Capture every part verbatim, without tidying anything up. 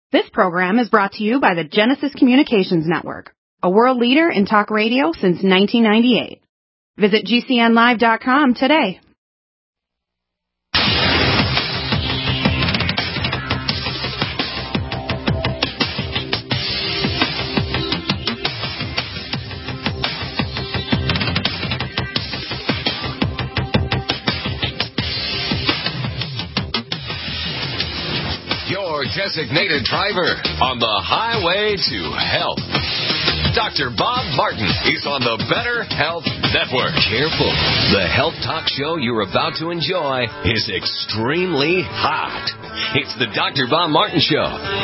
This program is brought to you by the Genesis Communications Network, a world leader in talk radio since nineteen ninety-eight. Visit G C N live dot com today. Designated driver on the highway to health. Doctor Bob Martin is on the Better Health Network. Careful. The health talk show you're about to enjoy is extremely hot. It's the Doctor Bob Martin Show.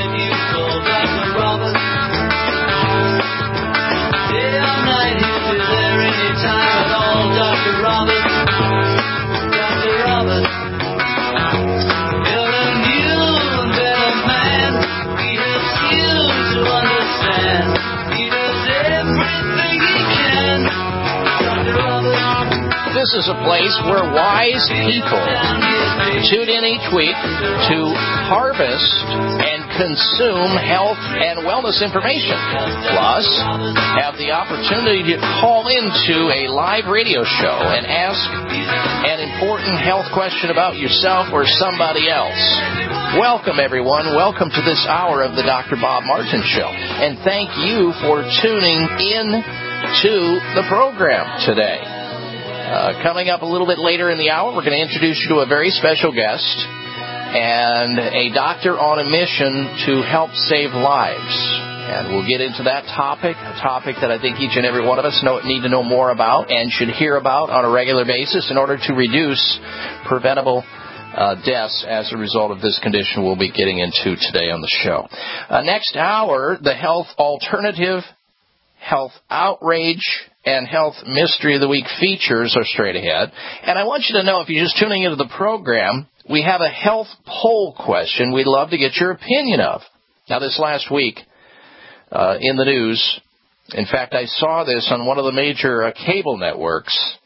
Doctor Robert. Doctor Robert. This is a place where wise people tune in each week to harvest and consume health and wellness information. Plus, have the opportunity to call into a live radio show and ask an important health question about yourself or somebody else. Welcome, everyone. Welcome to this hour of the Doctor Bob Martin Show. And thank you for tuning in to the program today. Uh, coming up a little bit later in the hour, we're going to introduce you to a very special guest and a doctor on a mission to help save lives. And we'll get into that topic, a topic that I think each and every one of us know, need to know more about and should hear about on a regular basis in order to reduce preventable uh, deaths as a result of this condition we'll be getting into today on the show. Uh, next hour, the health alternative, health outrage, and Health Mystery of the Week features are straight ahead. And I want you to know, if you're just tuning into the program, we have a health poll question we'd love to get your opinion of. Now, this last week uh, in the news, in fact, I saw this on one of the major uh, cable networks.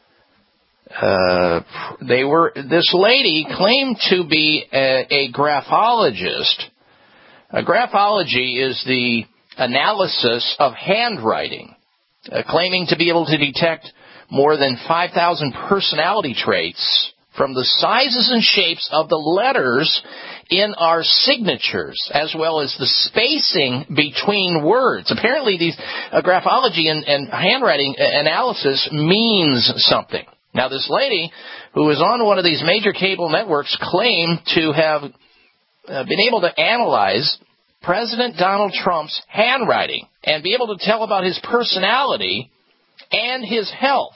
Uh, they were this lady claimed to be a, a graphologist. A graphology is the analysis of handwriting. Uh, claiming to be able to detect more than five thousand personality traits from the sizes and shapes of the letters in our signatures, as well as the spacing between words. Apparently, these uh, graphology and, and handwriting analysis means something. Now, this lady, who is on one of these major cable networks, claimed to have uh, been able to analyze President Donald Trump's handwriting and be able to tell about his personality and his health.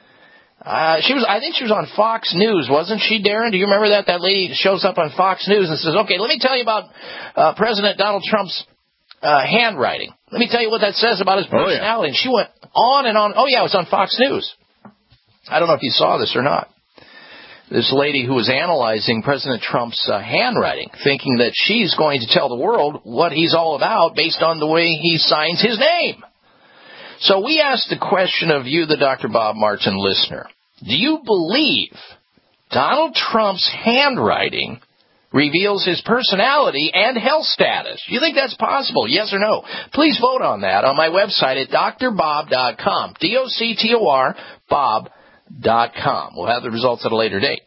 Uh, she was, I think she was on Fox News, wasn't she, Darren? Do you remember that? That lady shows up on Fox News and says, okay, let me tell you about uh, President Donald Trump's uh, handwriting. Let me tell you what that says about his personality. Oh, yeah. And she went on and on. Oh, yeah, it was on Fox News. I don't know if you saw this or not. This lady who was analyzing President Trump's uh, handwriting, thinking that she's going to tell the world what he's all about based on the way he signs his name. So we asked the question of you, the Doctor Bob Martin listener. Do you believe Donald Trump's handwriting reveals his personality and health status? Do you think that's possible? Yes or no? Please vote on that on my website at D R bob dot com. D O C T O R, Bob. Dot com. We'll have the results at a later date.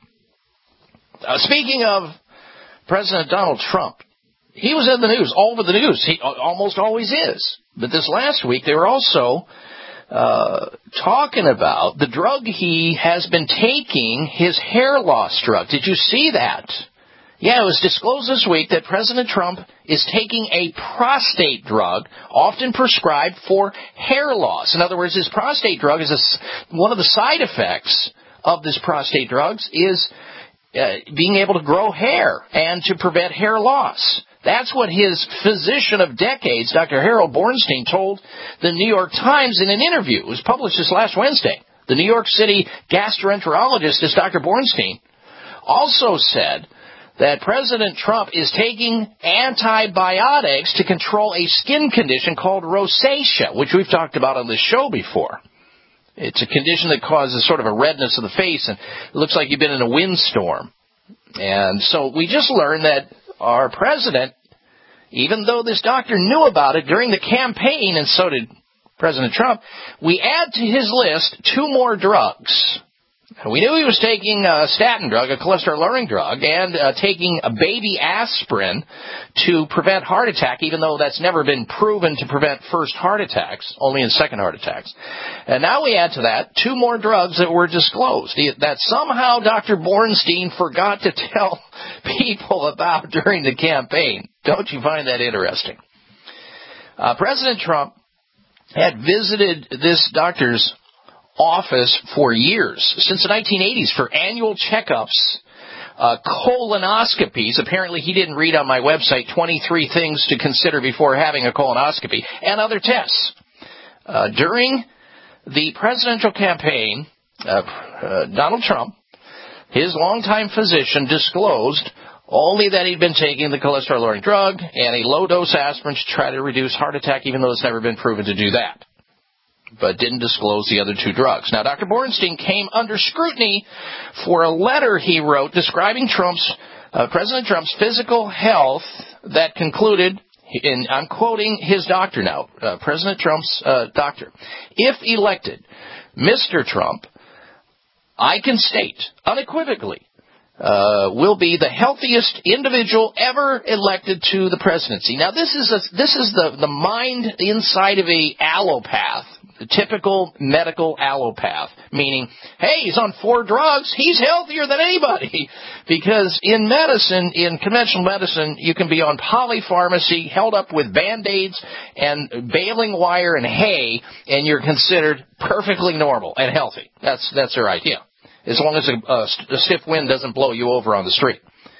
Uh, speaking of President Donald Trump, he was in the news, all over the news. He almost always is. But this last week, they were also uh, talking about the drug he has been taking, his hair loss drug. Did you see that? Yeah, it was disclosed this week that President Trump is taking a prostate drug, often prescribed for hair loss. In other words, his prostate drug is a, one of the side effects of this prostate drugs is uh, being able to grow hair and to prevent hair loss. That's what his physician of decades, Doctor Harold Bornstein, told the New York Times in an interview. It was published this last Wednesday. The New York City gastroenterologist, this Doctor Bornstein, also said that President Trump is taking antibiotics to control a skin condition called rosacea, which we've talked about on this show before. It's a condition that causes sort of a redness of the face, and it looks like you've been in a windstorm. And so we just learned that our president even though this doctor knew about it during the campaign, and so did President Trump, we add to his list two more drugs. We knew he was taking a statin drug, a cholesterol-lowering drug, and uh, taking a baby aspirin to prevent heart attack, even though that's never been proven to prevent first heart attacks, only in second heart attacks. And now we add to that two more drugs that were disclosed that somehow Doctor Bornstein forgot to tell people about during the campaign. Don't you find that interesting? Uh, President Trump had visited this doctor's office for years, since the nineteen eighties, for annual checkups, uh, colonoscopies. Apparently he didn't read on my website twenty-three things to consider before having a colonoscopy, and other tests. Uh, during the presidential campaign, uh, uh, Donald Trump, his longtime physician, disclosed only that he'd been taking the cholesterol-lowering drug and a low-dose aspirin to try to reduce heart attack, even though it's never been proven to do that, but didn't disclose the other two drugs. Now, Doctor Bornstein came under scrutiny for a letter he wrote describing Trump's, uh, President Trump's physical health that concluded, and I'm quoting his doctor now, uh, President Trump's uh, doctor, "If elected, Mister Trump, I can state unequivocally, Uh, will be the healthiest individual ever elected to the presidency." Now, this is a, this is the, the mind inside of a allopath, the typical medical allopath, meaning, hey, he's on four drugs, he's healthier than anybody. Because in medicine, in conventional medicine, you can be on polypharmacy, held up with Band-Aids and baling wire and hay, and you're considered perfectly normal and healthy. That's, that's their idea, as long as a, a, a stiff wind doesn't blow you over on the street.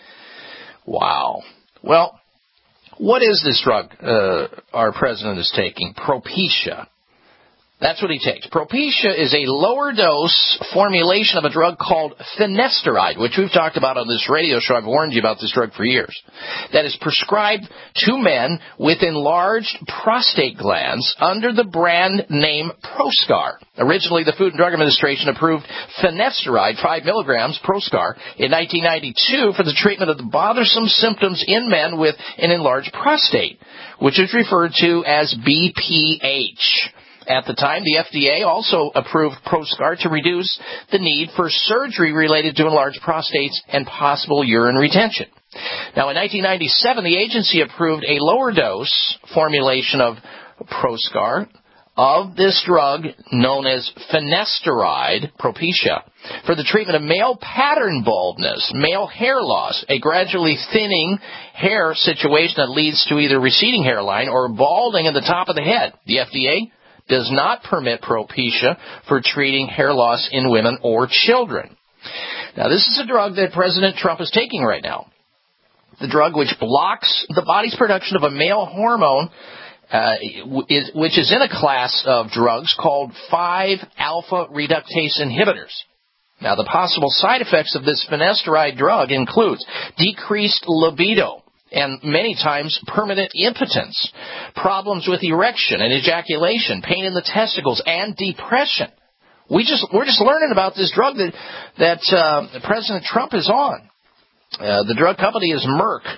Wow. Well, what is this drug uh, our president is taking? Propecia. That's what he takes. Propecia is a lower dose formulation of a drug called finasteride, which we've talked about on this radio show. I've warned you about this drug for years. That is prescribed to men with enlarged prostate glands under the brand name Proscar. Originally, the Food and Drug Administration approved finasteride, five milligrams, Proscar, in nineteen ninety-two for the treatment of the bothersome symptoms in men with an enlarged prostate, which is referred to as B P H. At the time, the F D A also approved Proscar to reduce the need for surgery related to enlarged prostates and possible urine retention. Now, in nineteen ninety-seven, the agency approved a lower dose formulation of Proscar of this drug known as finasteride, Propecia, for the treatment of male pattern baldness, male hair loss, a gradually thinning hair situation that leads to either receding hairline or balding in the top of the head. The F D A does not permit Propecia for treating hair loss in women or children. Now, this is a drug that President Trump is taking right now. The drug which blocks the body's production of a male hormone, uh, is, which is in a class of drugs called five alpha reductase inhibitors. Now, the possible side effects of this finasteride drug includes decreased libido, and many times permanent impotence, problems with erection and ejaculation, pain in the testicles, and depression. We just, we're just learning about this drug that, that uh, President Trump is on. Uh, the drug company is Merck.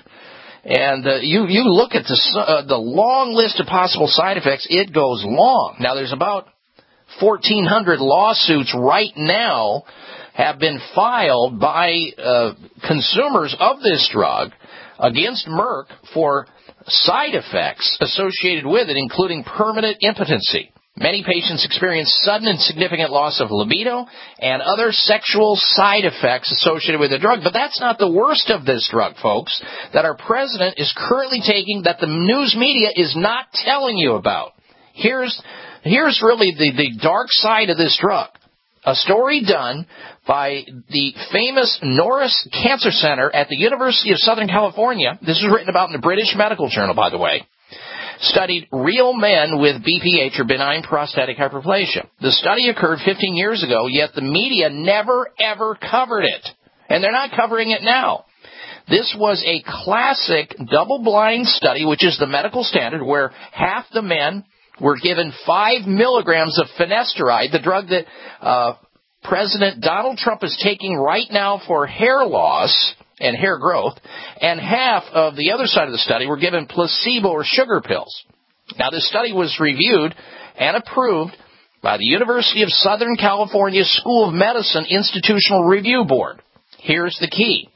And uh, you, you look at the, uh, the long list of possible side effects, it goes long. Now, there's about fourteen hundred lawsuits right now have been filed by uh, consumers of this drug against Merck for side effects associated with it, including permanent impotency. Many patients experience sudden and significant loss of libido and other sexual side effects associated with the drug. But that's not the worst of this drug, folks, that our president is currently taking that the news media is not telling you about. Here's, here's really the, the dark side of this drug. A story done by the famous Norris Cancer Center at the University of Southern California. This was written about in the British Medical Journal, by the way. Studied real men with B P H, or benign prostatic hyperplasia. The study occurred fifteen years ago, yet the media never, ever covered it. And they're not covering it now. This was a classic double-blind study, which is the medical standard, where half the men were given five milligrams of finasteride, the drug that uh, President Donald Trump is taking right now for hair loss, and hair growth, and half of the other side of the study were given placebo or sugar pills. Now, this study was reviewed and approved by the University of Southern California School of Medicine Institutional Review Board. Here's the key.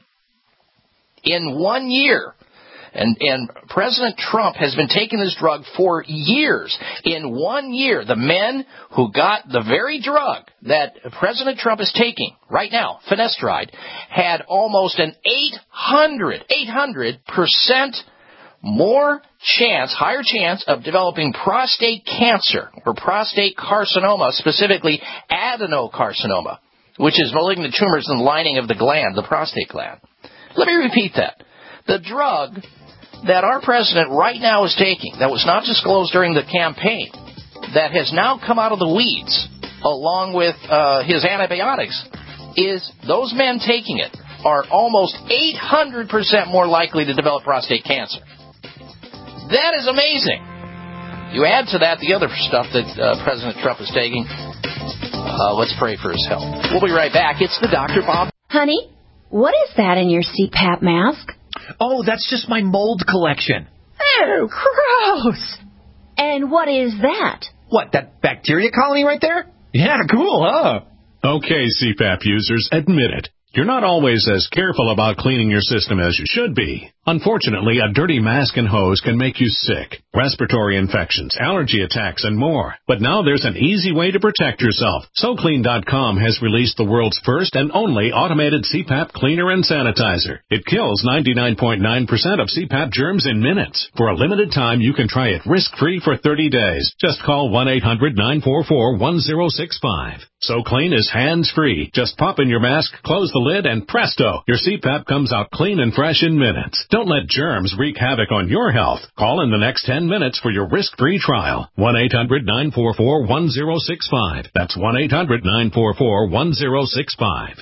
In one year, and, and President Trump has been taking this drug for years. In one year, the men who got the very drug that President Trump is taking right now, finasteride, had almost an eight hundred, eight hundred percent more chance, higher chance of developing prostate cancer or prostate carcinoma, specifically adenocarcinoma, which is malignant tumors in the lining of the gland, the prostate gland. Let me repeat that. The drug that our president right now is taking, that was not disclosed during the campaign, that has now come out of the weeds along with uh, his antibiotics, is those men taking it are almost eight hundred percent more likely to develop prostate cancer. That is amazing. You add to that the other stuff that uh, President Trump is taking. Uh, let's pray for his health. We'll be right back. It's the Doctor Bob. Honey, what is that in your C PAP mask? Oh, that's just my mold collection. Oh, gross. And what is that? What, that bacteria colony right there? Yeah, cool, huh? Okay, C PAP users, admit it. You're not always as careful about cleaning your system as you should be. Unfortunately, a dirty mask and hose can make you sick, respiratory infections, allergy attacks, and more. But now there's an easy way to protect yourself. So Clean dot com has released the world's first and only automated C PAP cleaner and sanitizer. It kills ninety-nine point nine percent of C PAP germs in minutes. For a limited time, you can try it risk-free for thirty days. Just call one eight hundred nine four four one zero six five. So Clean is hands-free. Just pop in your mask, close the lid, and presto, your C PAP comes out clean and fresh in minutes. Don't let germs wreak havoc on your health. Call in the next ten minutes for your risk-free trial. one eight hundred nine four four one zero six five. That's one eight hundred nine four four one zero six five.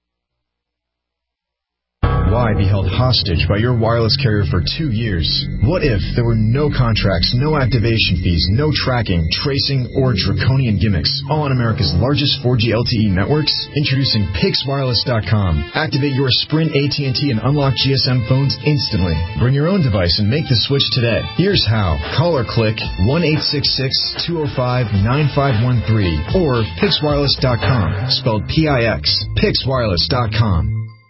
Why be held hostage by your wireless carrier for two years? What if there were no contracts, no activation fees, no tracking, tracing, or draconian gimmicks, all on America's largest four G L T E networks? Introducing Pix Wireless dot com. Activate your Sprint, A T and T, and unlock G S M phones instantly. Bring your own device and make the switch today. Here's how. Call or click one eight six six two zero five nine five one three or Pix Wireless dot com, spelled P I X. Pix Wireless dot com.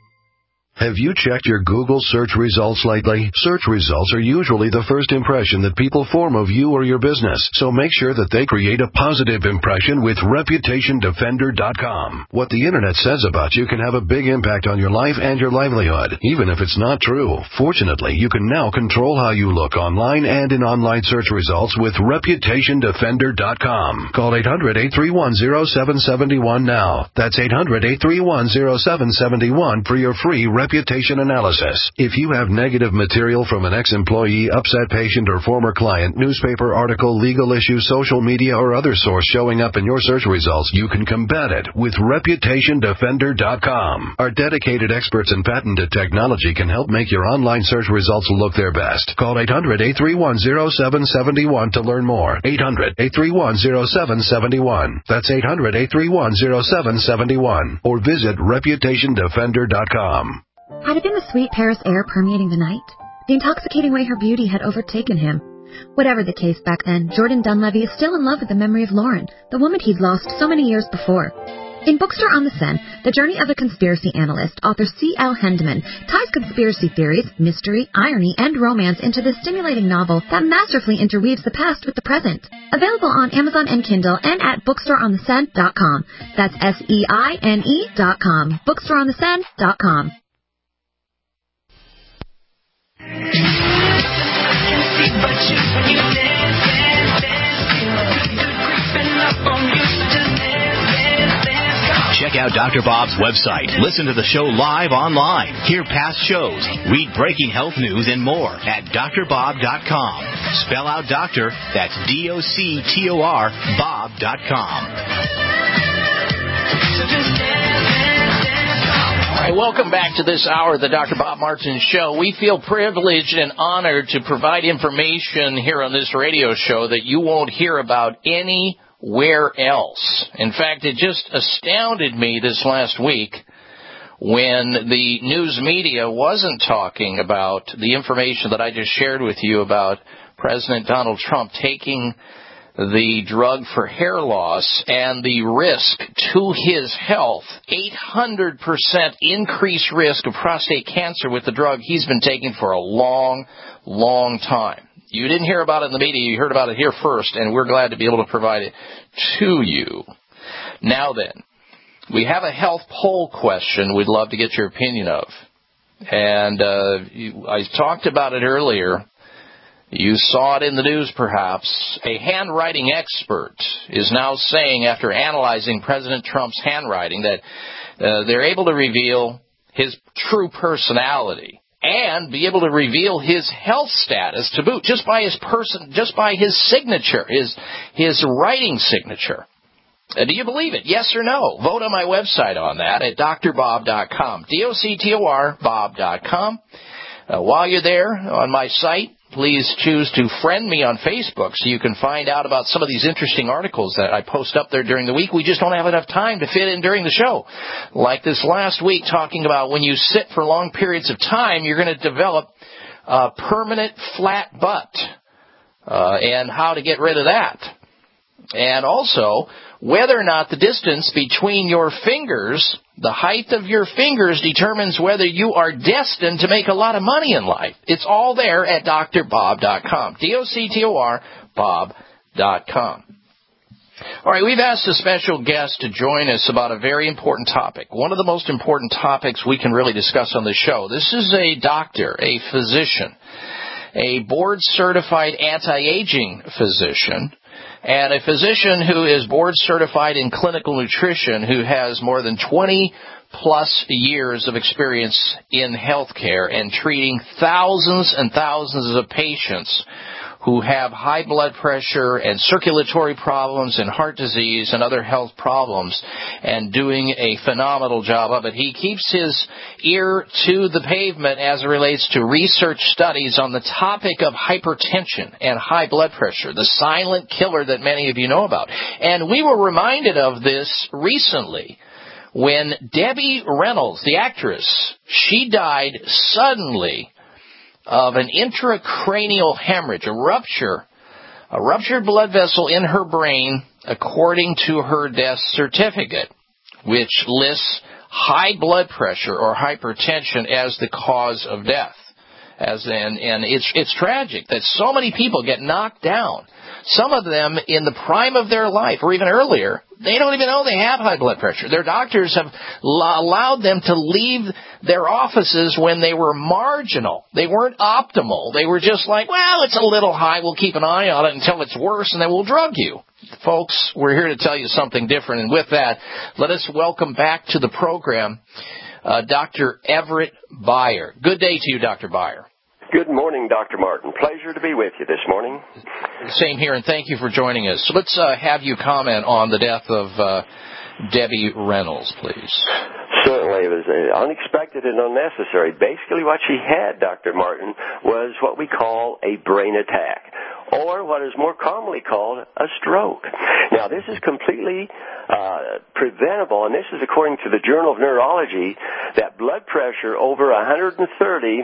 Have you checked your Google search results lately? Search results are usually the first impression that people form of you or your business, so make sure that they create a positive impression with Reputation Defender dot com. What the Internet says about you can have a big impact on your life and your livelihood, even if it's not true. Fortunately, you can now control how you look online and in online search results with Reputation Defender dot com. Call eight hundred eight three one zero seven seven one now. That's eight hundred eight three one zero seven seven one for your free reputation analysis. If you have negative material from an ex-employee, upset patient, or former client, newspaper article, legal issue, social media, or other source showing up in your search results, you can combat it with Reputation Defender dot com. Our dedicated experts in patented technology can help make your online search results look their best. Call eight hundred eight three one zero seven seven one to learn more. eight hundred eight three one zero seven seven one. That's eight hundred eight three one zero seven seven one. Or visit Reputation Defender dot com. Had it been the sweet Paris air permeating the night? The intoxicating way her beauty had overtaken him? Whatever the case back then, Jordan Dunleavy is still in love with the memory of Lauren, the woman he'd lost so many years before. In Bookstore on the Seine, the journey of a conspiracy analyst, author C L Hendeman ties conspiracy theories, mystery, irony, and romance into this stimulating novel that masterfully interweaves the past with the present. Available on Amazon and Kindle and at bookstore on the seine dot com. That's S E I N E dot com. bookstore on the seine dot com. Check out Doctor Bob's website. Listen to the show live online. Hear past shows. Read breaking health news and more at Dr Bob dot com. Spell out doctor, that's D O C T O R, Bob dot com. All right, welcome back to this hour of the Doctor Bob Martin Show. We feel privileged and honored to provide information here on this radio show that you won't hear about anywhere else. In fact, it just astounded me this last week when the news media wasn't talking about the information that I just shared with you about President Donald Trump taking the drug for hair loss and the risk to his health, eight hundred percent increased risk of prostate cancer with the drug he's been taking for a long, long time. You didn't hear about it in the media. You heard about it here first, and we're glad to be able to provide it to you. Now then, we have a health poll question we'd love to get your opinion of. And uh, you, I talked about it earlier. You saw it in the news, perhaps. A handwriting expert is now saying, after analyzing President Trump's handwriting, that uh, they're able to reveal his true personality and be able to reveal his health status to boot, just by his person, just by his signature, his his writing signature. Uh, do you believe it? Yes or no? Vote on my website on that at D R bob dot com. D O C T O R, Bob dot com. Uh, while you're there on my site, please choose to friend me on Facebook so you can find out about some of these interesting articles that I post up there during the week. We just don't have enough time to fit in during the show. Like this last week, talking about when you sit for long periods of time, you're going to develop a permanent flat butt, uh, and how to get rid of that. And also, whether or not the distance between your fingers, the height of your fingers, determines whether you are destined to make a lot of money in life. It's all there at D R bob dot com. D O C T O R, Bob dot com. All right, we've asked a special guest to join us about a very important topic, one of the most important topics we can really discuss on the show. This is a doctor, a physician, a board-certified anti-aging physician, and a physician who is board-certified in clinical nutrition, who has more than twenty plus years of experience in healthcare and treating thousands and thousands of patients who have high blood pressure and circulatory problems and heart disease and other health problems, and doing a phenomenal job of it. He keeps his ear to the pavement as it relates to research studies on the topic of hypertension and high blood pressure, the silent killer that many of you know about. And we were reminded of this recently when Debbie Reynolds, the actress, she died suddenly of an intracranial hemorrhage, a rupture, a ruptured blood vessel in her brain, according to her death certificate, which lists high blood pressure or hypertension as the cause of death. As in, and it's it's tragic that so many people get knocked down. Some of them in the prime of their life, or even earlier, they don't even know they have high blood pressure. Their doctors have allowed them to leave their offices when they were marginal. They weren't optimal. They were just like, well, it's a little high. We'll keep an eye on it until it's worse, and then we'll drug you. Folks, we're here to tell you something different. And with that, let us welcome back to the program uh, Doctor Everett Beyer. Good day to you, Doctor Beyer. Good morning, Doctor Martin. Pleasure to be with you this morning. Same here, and thank you for joining us. So let's uh, have you comment on the death of uh, Debbie Reynolds, please. Certainly. It was uh, unexpected and unnecessary. Basically what she had, Doctor Martin, was what we call a brain attack, or what is more commonly called a stroke. Now, this is completely uh, preventable, and this is according to the Journal of Neurology, that blood pressure over one hundred thirty,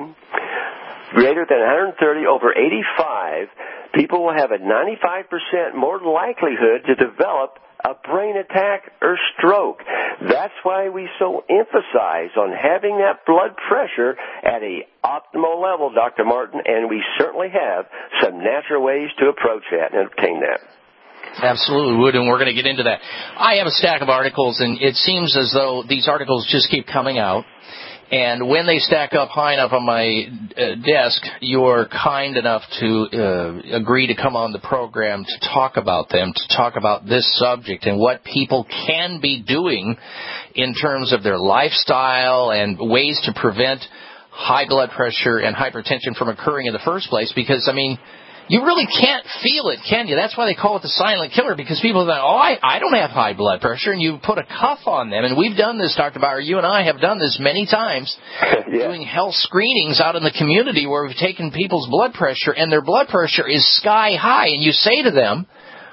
greater than one hundred thirty, over eighty-five, people will have a ninety-five percent more likelihood to develop a brain attack or stroke. That's why we so emphasize on having that blood pressure at a optimal level, Doctor Martin, and we certainly have some natural ways to approach that and obtain that. Absolutely would, and we're going to get into that. I have a stack of articles, and it seems as though these articles just keep coming out. And when they stack up high enough on my uh, desk, you're kind enough to uh, agree to come on the program to talk about them, to talk about this subject and what people can be doing in terms of their lifestyle and ways to prevent high blood pressure and hypertension from occurring in the first place. Because, I mean, you really can't feel it, can you? That's why they call it the silent killer, because people think, oh, I, I don't have high blood pressure, and you put a cuff on them. And we've done this, Doctor Beyer. You and I have done this many times, yeah. doing health screenings out in the community where we've taken people's blood pressure, and their blood pressure is sky high. And you say to them,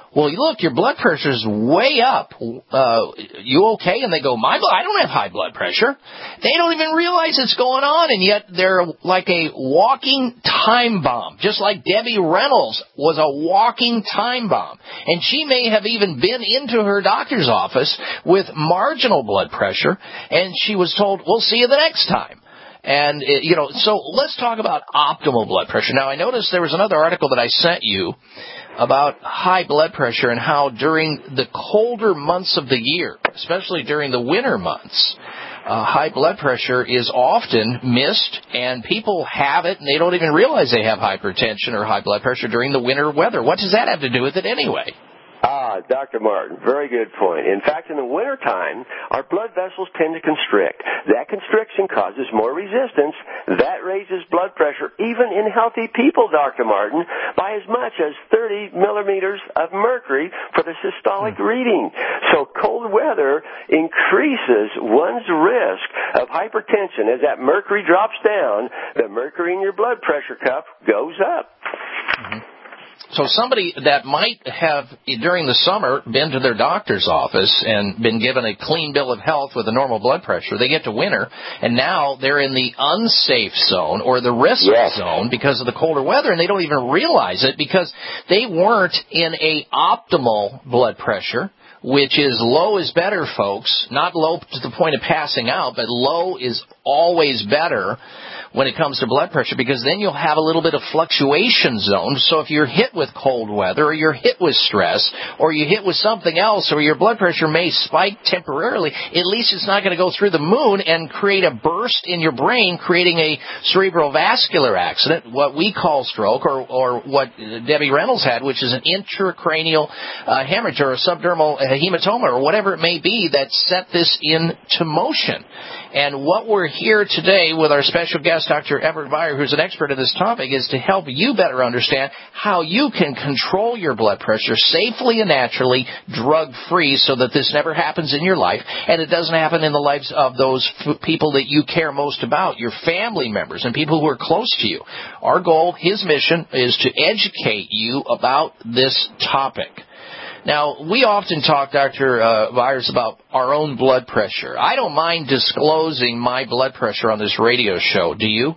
well, look, your blood pressure's way up. Uh, you okay? And they go, my blood, I don't have high blood pressure. They don't even realize it's going on, and yet they're like a walking time bomb, just like Debbie Reynolds was a walking time bomb. And she may have even been into her doctor's office with marginal blood pressure, and she was told, we'll see you the next time. And, you know, so let's talk about optimal blood pressure. Now, I noticed there was another article that I sent you about high blood pressure and how during the colder months of the year, especially during the winter months, uh, high blood pressure is often missed, and people have it, and they don't even realize they have hypertension or high blood pressure during the winter weather. What does that have to do with it anyway? Ah, Doctor Martin, very good point. In fact, in the wintertime, our blood vessels tend to constrict. That constriction causes more resistance. That raises blood pressure, even in healthy people, Doctor Martin, by as much as thirty millimeters of mercury for the systolic reading. So cold weather increases one's risk of hypertension. As that mercury drops down, the mercury in your blood pressure cuff goes up. Mm-hmm. So somebody that might have, during the summer, been to their doctor's office and been given a clean bill of health with a normal blood pressure, they get to winter, and now they're in the unsafe zone or the risk yes. zone because of the colder weather, and they don't even realize it because they weren't in a optimal blood pressure, which is low is better, folks. Not low to the point of passing out, but low is always better when it comes to blood pressure, because then you'll have a little bit of fluctuation zone. So if you're hit with cold weather, or you're hit with stress, or you're hit with something else, or your blood pressure may spike temporarily, at least it's not going to go through the moon and create a burst in your brain, creating a cerebral vascular accident, what we call stroke, or, or what Debbie Reynolds had, which is an intracranial uh, hemorrhage or a subdermal hematoma, or whatever it may be that set this into motion. And what we're here today with our special guest, Doctor Everett Beyer, who's an expert in this topic, is to help you better understand how you can control your blood pressure safely and naturally, drug-free, so that this never happens in your life, and it doesn't happen in the lives of those f- people that you care most about, your family members and people who are close to you. Our goal, his mission, is to educate you about this topic. Now, we often talk, Doctor Uh, Byers, about our own blood pressure. I don't mind disclosing my blood pressure on this radio show. Do you?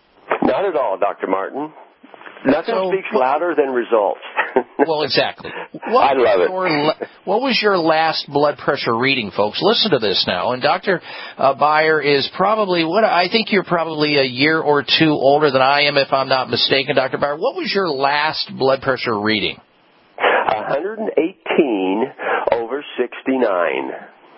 Not at all, Doctor Martin. Nothing so, speaks louder than results. Well, exactly. What I love it. Your, what was your last blood pressure reading, folks? Listen to this now. And Doctor Uh, Beyer is probably, what I think you're probably a year or two older than I am, if I'm not mistaken, Doctor Beyer. What was your last blood pressure reading? one hundred eighteen over sixty-nine.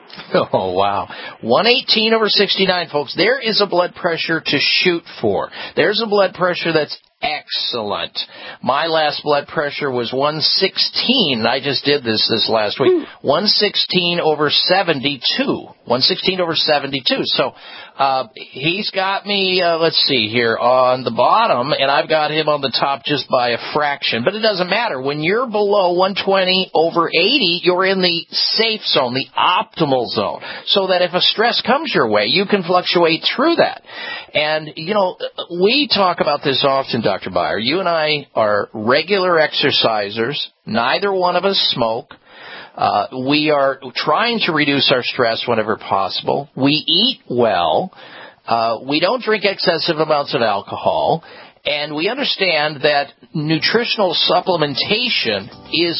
Oh, wow. one eighteen over sixty-nine, folks. There is a blood pressure to shoot for. There's a blood pressure that's excellent. My last blood pressure was one sixteen. I just did this this last week. one sixteen over seventy-two. one sixteen over seventy-two. So uh, he's got me, uh, let's see here, on the bottom, and I've got him on the top just by a fraction. But it doesn't matter. When you're below one twenty over eighty, you're in the safe zone, the optimal zone, so that if a stress comes your way, you can fluctuate through that. And, you know, we talk about this often, Doctor Beyer. You and I are regular exercisers. Neither one of us smoke. Uh, we are trying to reduce our stress whenever possible. We eat well. Uh, we don't drink excessive amounts of alcohol. And we understand that nutritional supplementation is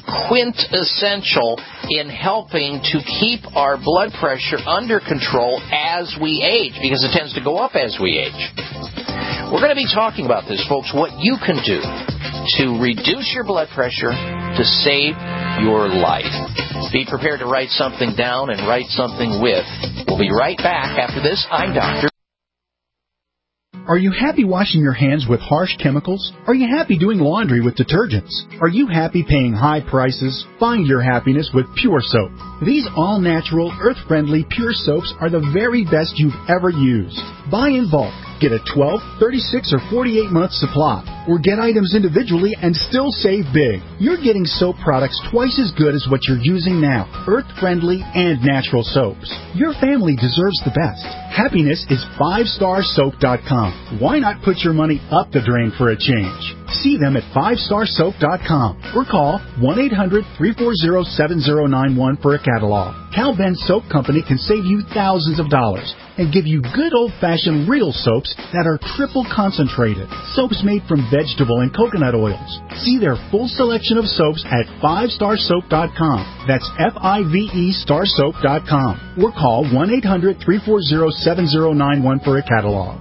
quintessential in helping to keep our blood pressure under control as we age, because it tends to go up as we age. We're going to be talking about this, folks, what you can do to reduce your blood pressure to save your life. Be prepared to write something down and write something with. We'll be right back after this. I'm Doctor Are you happy washing your hands with harsh chemicals? Are you happy doing laundry with detergents? Are you happy paying high prices? Find your happiness with Pure Soap. These all-natural, earth-friendly Pure Soaps are the very best you've ever used. Buy in bulk. Get a twelve, thirty-six, or forty-eight month supply, or get items individually and still save big. You're getting soap products twice as good as what you're using now, earth-friendly and natural soaps. Your family deserves the best. Happiness is five star soap dot com. Why not put your money up the drain for a change? See them at five star soap dot com or call one eight hundred, three four zero, seven zero nine one for a catalog. Cal Ben Soap Company can save you thousands of dollars and give you good old-fashioned real soaps that are triple concentrated. Soaps made from vegetable and coconut oils. See their full selection of soaps at five star soap dot com. That's F I V E star soap dot com. Or call one eight hundred, three four zero, seven zero nine one for a catalog.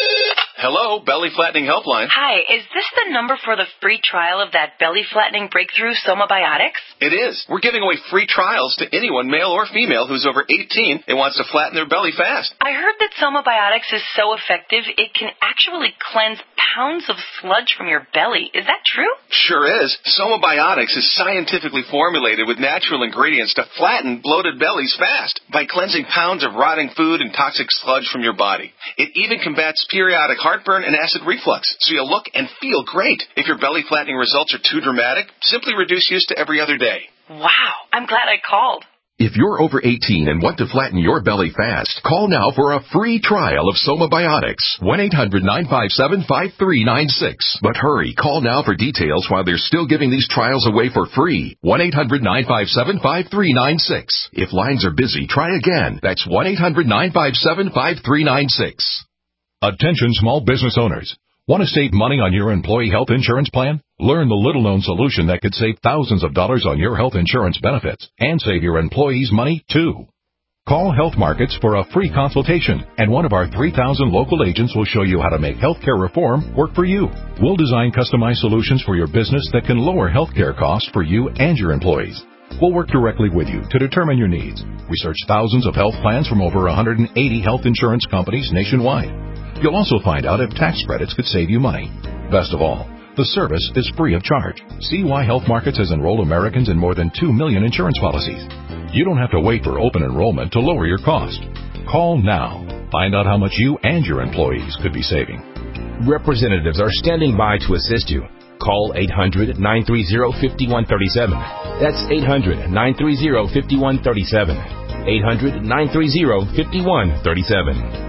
Hello, Belly Flattening Helpline. Hi, is this the number for the free trial of that belly flattening breakthrough Somabiotics? It is. We're giving away free trials to anyone, male or female, who's over eighteen and wants to flatten their belly fast. I heard that Somabiotics is so effective it can actually cleanse pounds of sludge from your belly. Is that true? Sure is. Somabiotics is scientifically formulated with natural ingredients to flatten bloated bellies fast by cleansing pounds of rotting food and toxic sludge from your body. It even combats periodic heartburn and acid reflux, so you'll look and feel great. If your belly flattening results are too dramatic, simply reduce use to every other day. Wow, I'm glad I called. If you're over eighteen and want to flatten your belly fast, call now for a free trial of Somabiotics. one eight hundred, nine five seven, five three nine six. But hurry, call now for details while they're still giving these trials away for free. one eight hundred, nine five seven, five three nine six. If lines are busy, try again. That's one eight hundred, nine five seven, five three nine six. Attention small business owners. Want to save money on your employee health insurance plan? Learn the little-known solution that could save thousands of dollars on your health insurance benefits and save your employees money, too. Call Health Markets for a free consultation, and one of our three thousand local agents will show you how to make healthcare reform work for you. We'll design customized solutions for your business that can lower healthcare costs for you and your employees. We'll work directly with you to determine your needs. Research thousands of health plans from over one hundred eighty health insurance companies nationwide. You'll also find out if tax credits could save you money. Best of all, the service is free of charge. See why Health Markets has enrolled Americans in more than two million insurance policies. You don't have to wait for open enrollment to lower your cost. Call now. Find out how much you and your employees could be saving. Representatives are standing by to assist you. Call eight hundred, nine three zero, five one three seven. That's eight hundred, nine three zero, five one three seven. eight hundred, nine three zero, five one three seven.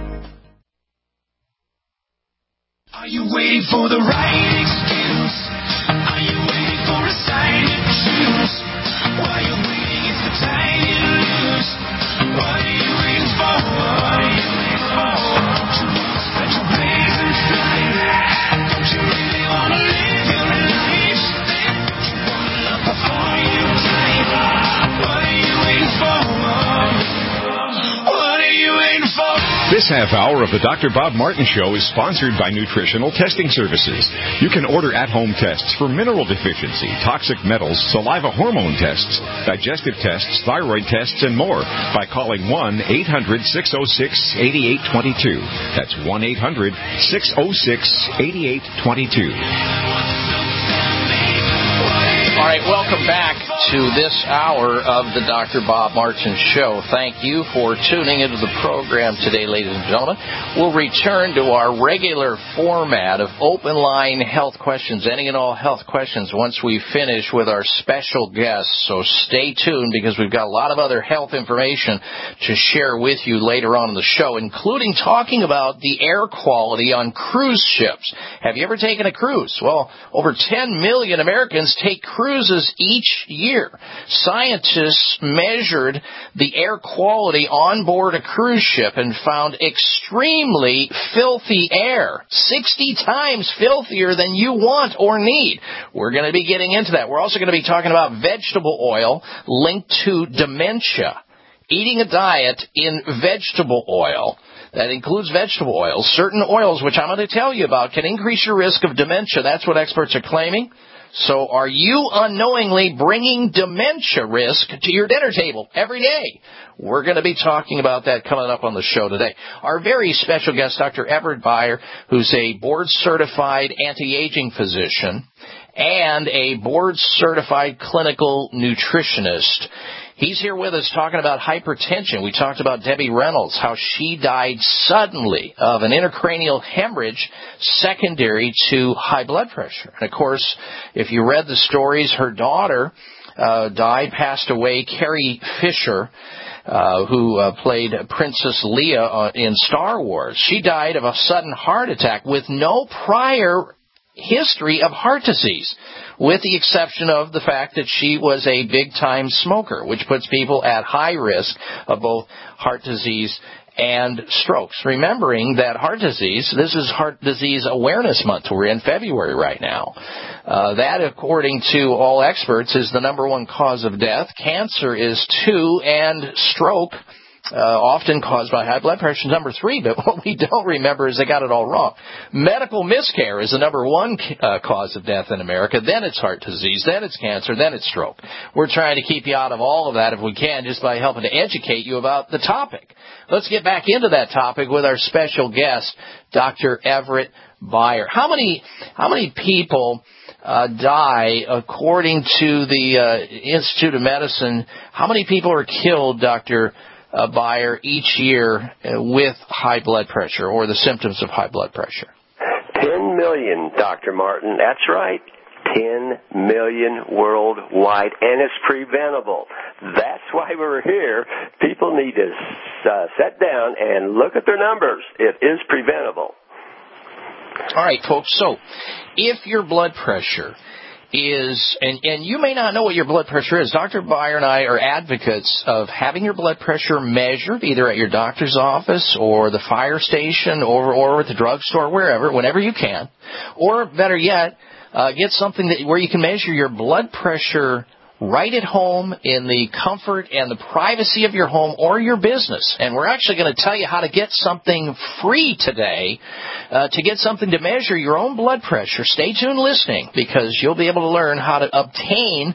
Are you waiting for the right excuse? Are you waiting for a sign to choose? While you're waiting, it's the time you lose. What are you waiting for? What are you waiting for? Don't you want to spread your wings and fly? Don't you really want to live your life? Don't you want to love before you die? What are you waiting for? What are you waiting for? This half hour of the Doctor Bob Martin Show is sponsored by Nutritional Testing Services. You can order at-home tests for mineral deficiency, toxic metals, saliva hormone tests, digestive tests, thyroid tests, and more by calling one eight hundred, six oh six, eight eight two two. That's one eight hundred, six oh six, eight eight two two. All right, welcome back to this hour of the Doctor Bob Martin Show. Thank you for tuning into the program today, ladies and gentlemen. We'll return to our regular format of open line health questions, any and all health questions, once we finish with our special guests. So stay tuned, because we've got a lot of other health information to share with you later on in the show, including talking about the air quality on cruise ships. Have you ever taken a cruise? Well, over ten million Americans take cruises each year. Scientists measured the air quality on board a cruise ship and found extremely filthy air, sixty times filthier than you want or need. We're going to be getting into that. We're also going to be talking about vegetable oil linked to dementia. Eating a diet in vegetable oil that includes vegetable oils, certain oils, which I'm going to tell you about, can increase your risk of dementia. That's what experts are claiming. So are you unknowingly bringing dementia risk to your dinner table every day? We're going to be talking about that coming up on the show today. Our very special guest, Doctor Everett Beyer, who's a board-certified anti-aging physician and a board-certified clinical nutritionist. He's here with us talking about hypertension. We talked about Debbie Reynolds, how she died suddenly of an intracranial hemorrhage secondary to high blood pressure. And, of course, if you read the stories, her daughter uh, died, passed away, Carrie Fisher, Uh, who uh, played Princess Leia uh, in Star Wars. She died of a sudden heart attack with no prior history of heart disease, with the exception of the fact that she was a big-time smoker, which puts people at high risk of both heart disease and strokes. Remembering that heart disease, this is Heart Disease Awareness Month. We're in February right now. Uh, that, according to all experts, is the number one cause of death. Cancer is two, and stroke, uh, often caused by high blood pressure, is number three. But what we don't remember is they got it all wrong. Medical miscare is the number one uh, cause of death in America. Then it's heart disease. Then it's cancer. Then it's stroke. We're trying to keep you out of all of that if we can, just by helping to educate you about the topic. Let's get back into that topic with our special guest, Doctor Everett Beyer. How many, how many people uh, die, according to the uh, Institute of Medicine, how many people are killed, Doctor Uh, Beyer, each year uh, with high blood pressure or the symptoms of high blood pressure? Ten million, Doctor Martin. That's right. Ten million worldwide, and it's preventable. That's why we're here. People need to uh, sit down and look at their numbers. It is preventable. All right, folks. So if your blood pressure is, and, and you may not know what your blood pressure is. Doctor Beyer and I are advocates of having your blood pressure measured either at your doctor's office or the fire station or, or at the drugstore, wherever, whenever you can. Or better yet, uh, get something that where you can measure your blood pressure right at home in the comfort and the privacy of your home or your business. And we're actually going to tell you how to get something free today, uh, to get something to measure your own blood pressure. Stay tuned listening, because you'll be able to learn how to obtain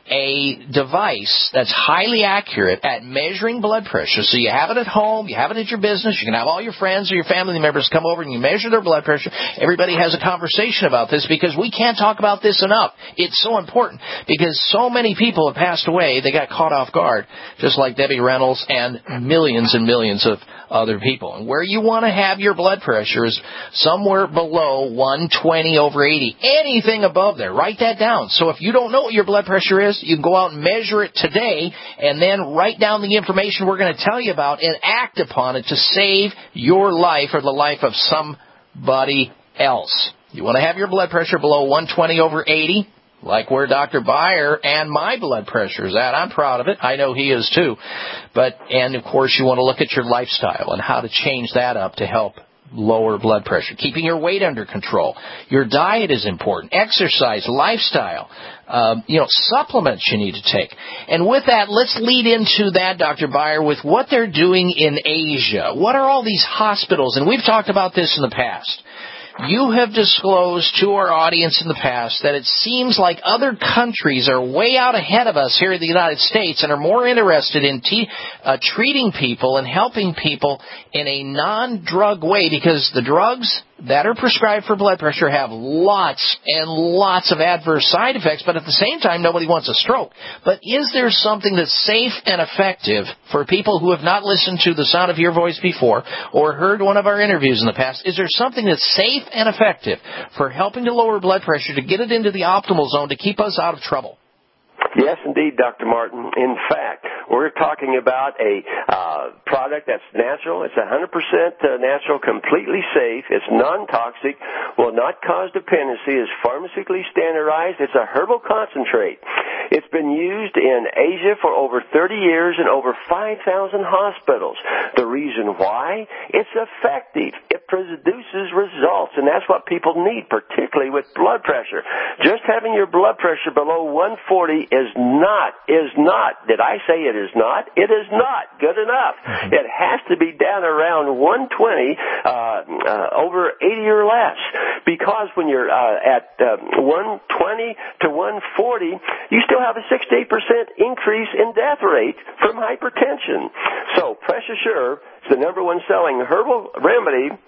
a device that's highly accurate at measuring blood pressure. So you have it at home, you have it at your business, you can have all your friends or your family members come over and you measure their blood pressure. Everybody has a conversation about this, because we can't talk about this enough. It's so important, because so many people have passed away, they got caught off guard, just like Debbie Reynolds and millions and millions of other people. And where you want to have your blood pressure is somewhere below one twenty over eighty. Anything above there, write that down. So if you don't know what your blood pressure is, you can go out and measure it today, and then write down the information we're going to tell you about and act upon it to save your life or the life of somebody else. You want to have your blood pressure below one twenty over eighty, like where Doctor Beyer and my blood pressure is at. I'm proud of it. I know he is too. But, and of course, you want to look at your lifestyle and how to change that up to help lower blood pressure. Keeping your weight under control. Your diet is important. Exercise, lifestyle, um, you know, supplements you need to take. And with that, let's lead into that, Doctor Beyer, with what they're doing in Asia. What are all these hospitals? And we've talked about this in the past. You have disclosed to our audience in the past that it seems like other countries are way out ahead of us here in the United States and are more interested in te- uh, treating people and helping people in a non-drug way, because the drugs that are prescribed for blood pressure have lots and lots of adverse side effects, but at the same time, nobody wants a stroke. But is there something that's safe and effective for people who have not listened to the sound of your voice before or heard one of our interviews in the past? Is there something that's safe and effective for helping to lower blood pressure, to get it into the optimal zone, to keep us out of trouble? Yes, indeed, Doctor Martin. In fact, we're talking about a uh, product that's natural. It's one hundred percent natural, completely safe. It's non-toxic, will not cause dependency, is pharmaceutically standardized. It's a herbal concentrate. It's been used in Asia for over thirty years in over five thousand hospitals. The reason why? It's effective. It produces results, and that's what people need, particularly with blood pressure. Just having your blood pressure below one forty is not, is not, did I say it is not? It is not good enough. It has to be down around one twenty, uh, uh, over eighty or less, because when you're uh, at uh, one twenty to one forty, you still have a sixty-eight percent increase in death rate from hypertension. So Pressure Sure is the number one selling herbal remedy for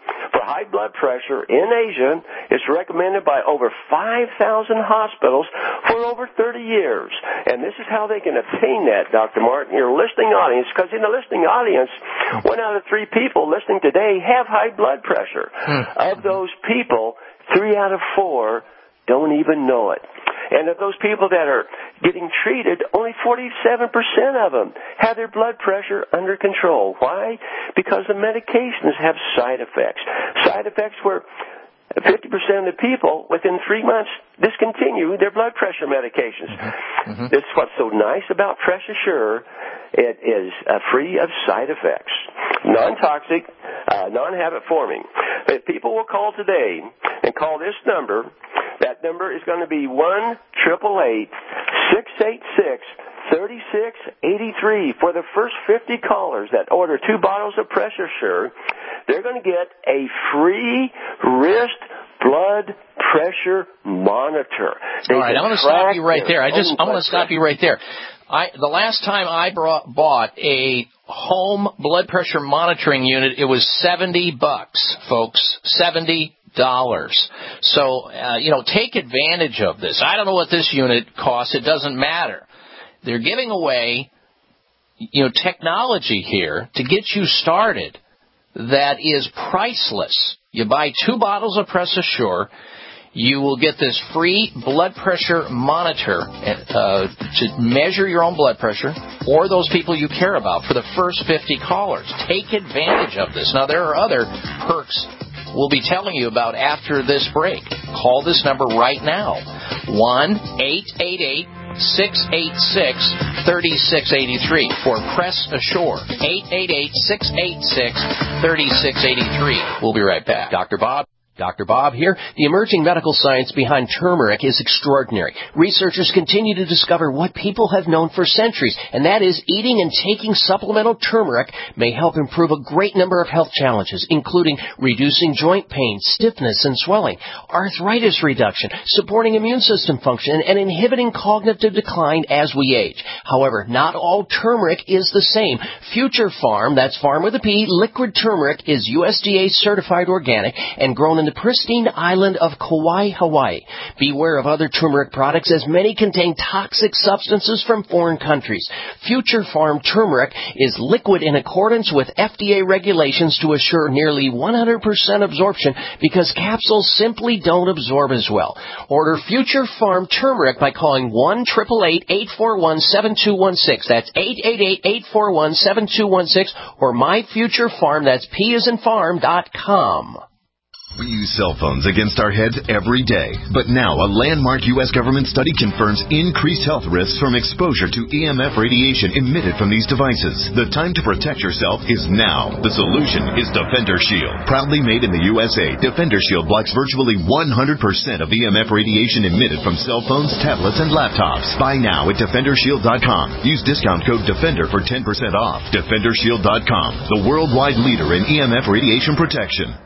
high blood pressure in Asia. It's recommended by over five thousand hospitals for over thirty years. And this is how they can obtain that, Doctor Martin, your listening audience, because in the listening audience, one out of three people listening today have high blood pressure. Of those people, three out of four don't even know it. And of those people that are getting treated, only forty-seven percent of them have their blood pressure under control. Why? Because the medications have side effects. Side effects where fifty percent of the people within three months discontinue their blood pressure medications. Mm-hmm. This is what's so nice about Press Assure. It is uh, free of side effects, non-toxic, uh, non-habit forming. If people will call today and call this number, that number is going to be one triple eight six eight six thirty six eighty three. For the first fifty callers that order two bottles of Press Assure, they're going to get a free wrist blood pressure monitor. They All right, I'm going to stop you right there. I just I want to stop you right there. I the last time I brought, bought a home blood pressure monitoring unit, it was seventy bucks, folks, seventy dollars. So, uh, you know, take advantage of this. I don't know what this unit costs. It doesn't matter. They're giving away, you know, technology here to get you started that is priceless. You buy two bottles of Press Assure. You will get this free blood pressure monitor uh, to measure your own blood pressure or those people you care about for the first fifty callers. Take advantage of this. Now, there are other perks we'll be telling you about after this break. Call this number right now, one eight eight eight six eight six three six eight three for Press Assure, eight eight eight six eight six three six eight three. We'll be right back. Doctor Bob. Doctor Bob here. The emerging medical science behind turmeric is extraordinary. Researchers continue to discover what people have known for centuries, and that is eating and taking supplemental turmeric may help improve a great number of health challenges, including reducing joint pain, stiffness, and swelling, arthritis reduction, supporting immune system function, and inhibiting cognitive decline as we age. However, not all turmeric is the same. Future Farm, that's Farm with a P, liquid turmeric is U S D A certified organic and grown in the pristine island of Kauai, Hawaii. Beware of other turmeric products, as many contain toxic substances from foreign countries. Future Farm turmeric is liquid in accordance with F D A regulations to assure nearly one hundred percent absorption, because capsules simply don't absorb as well. Order Future Farm turmeric by calling one eight eight eight, eight four one, seven two one six. That's eight eight eight, eight four one, seven two one six, or My Future Farm, that's P as in farm dot com. We use cell phones against our heads every day, but now a landmark U S government study confirms increased health risks from exposure to E M F radiation emitted from these devices. The time to protect yourself is now. The solution is Defender Shield. Proudly made in the U S A, Defender Shield blocks virtually one hundred percent of E M F radiation emitted from cell phones, tablets, and laptops. Buy now at Defender Shield dot com. Use discount code DEFENDER for ten percent off. Defender Shield dot com, the worldwide leader in E M F radiation protection.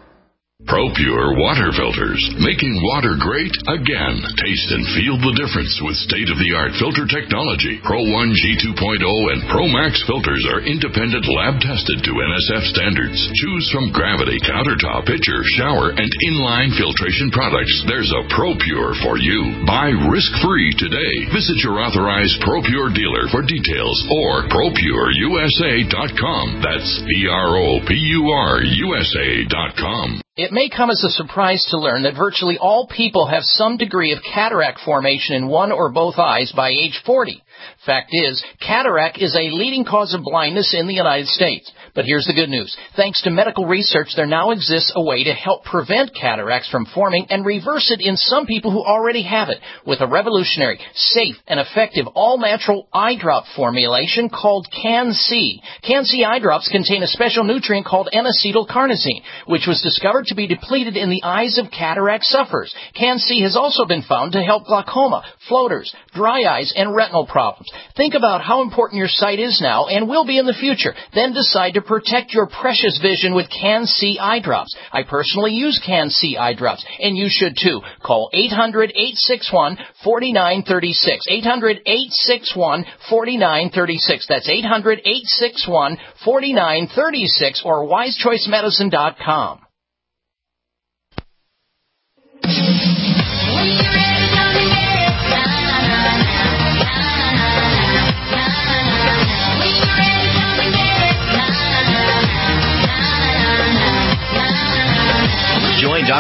ProPure water filters, making water great again. Taste and feel the difference with state-of-the-art filter technology. Pro one G two point oh and Pro Max filters are independent lab-tested to N S F standards. Choose from Gravity, Countertop, Pitcher, Shower, and Inline filtration products. There's a ProPure for you. Buy risk-free today. Visit your authorized ProPure dealer for details or Pro Pure U S A dot com. That's P R O P U R U S A dot com. It may come as a surprise to learn that virtually all people have some degree of cataract formation in one or both eyes by age forty. Fact is, cataract is a leading cause of blindness in the United States. But here's the good news. Thanks to medical research, there now exists a way to help prevent cataracts from forming and reverse it in some people who already have it with a revolutionary, safe, and effective all-natural eye drop formulation called Can-C. Can-C eye drops contain a special nutrient called N-acetylcarnosine, which was discovered to be depleted in the eyes of cataract sufferers. Can-C has also been found to help glaucoma, floaters, dry eyes, and retinal problems. Think about how important your sight is now and will be in the future. Then decide to protect your precious vision with Can-C eye drops. I personally use Can-C eye drops, and you should too. Call eight hundred, eight six one, four nine three six. eight hundred, eight six one, four nine three six. That's eight hundred, eight six one, four nine three six or wise choice medicine dot com.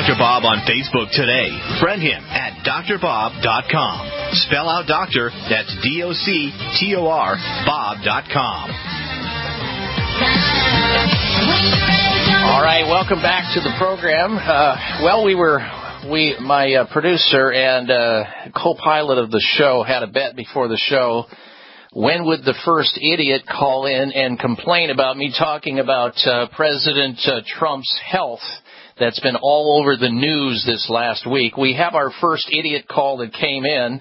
Doctor Bob on Facebook today. Friend him at D R bob dot com. Spell out doctor, that's D O C T O R, bob dot com. All right, welcome back to the program. Uh, well, we were, we, my uh, producer and uh, co-pilot of the show had a bet before the show. When would the first idiot call in and complain about me talking about uh, President uh, Trump's health? That's been all over the news this last week. We have our first idiot call that came in